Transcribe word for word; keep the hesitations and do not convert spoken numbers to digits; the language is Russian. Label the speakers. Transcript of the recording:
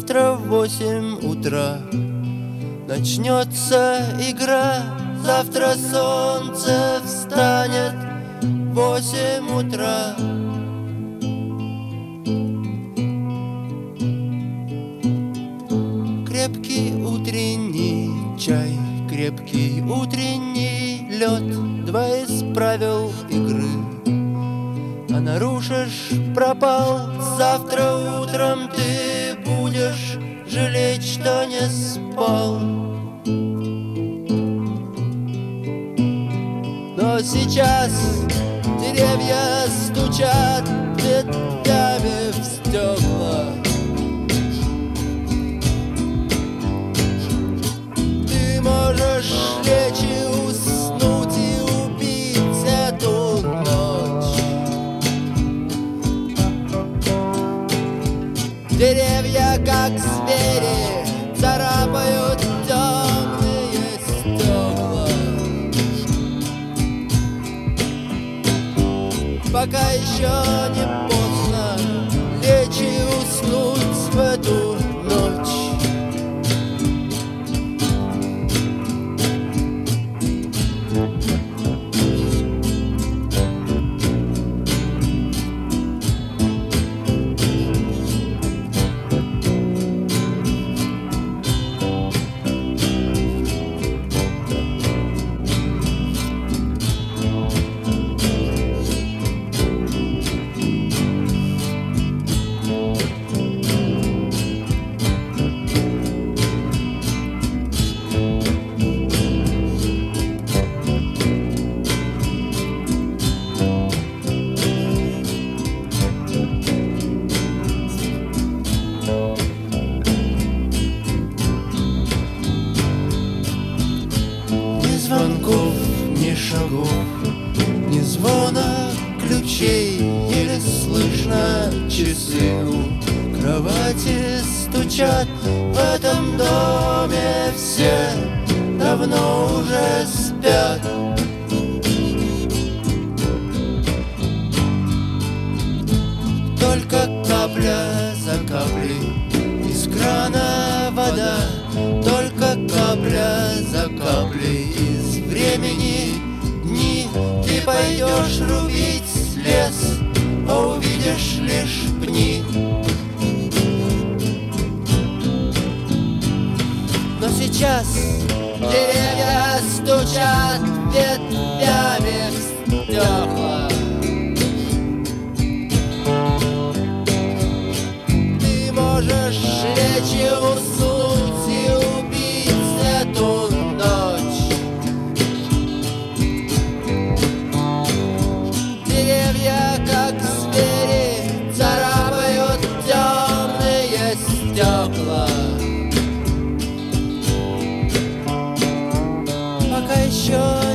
Speaker 1: завтра в восемь утра начнется игра. Завтра солнце встанет в восемь утра. Крепкий утренний чай, крепкий утренний лед, два из правил игры. А нарушишь — пропал. Завтра утром ты будешь жалеть, что не спал. Но сейчас деревья стучат ветвями в стекла. Ты можешь лечь и уснуть и убить эту ночь. Деревья, как звери, царапают темные стекла. Пока еще не поздно лечь и уснуть в эту ночь. Звонков, ни шагов, ни звона ключей. Еле слышно часы у кровати стучат. В этом доме все давно уже спят. Только капля за каплей из крана вода. Только капля за каплей из времени дни. Ты пойдешь рубить лес, а увидишь лишь пни. Но сейчас деревья стучат ветвями в стекла. Ты можешь лечь и уснуть и убить эту ночь. Деревья, как звери, царапают темные стекла. Пока еще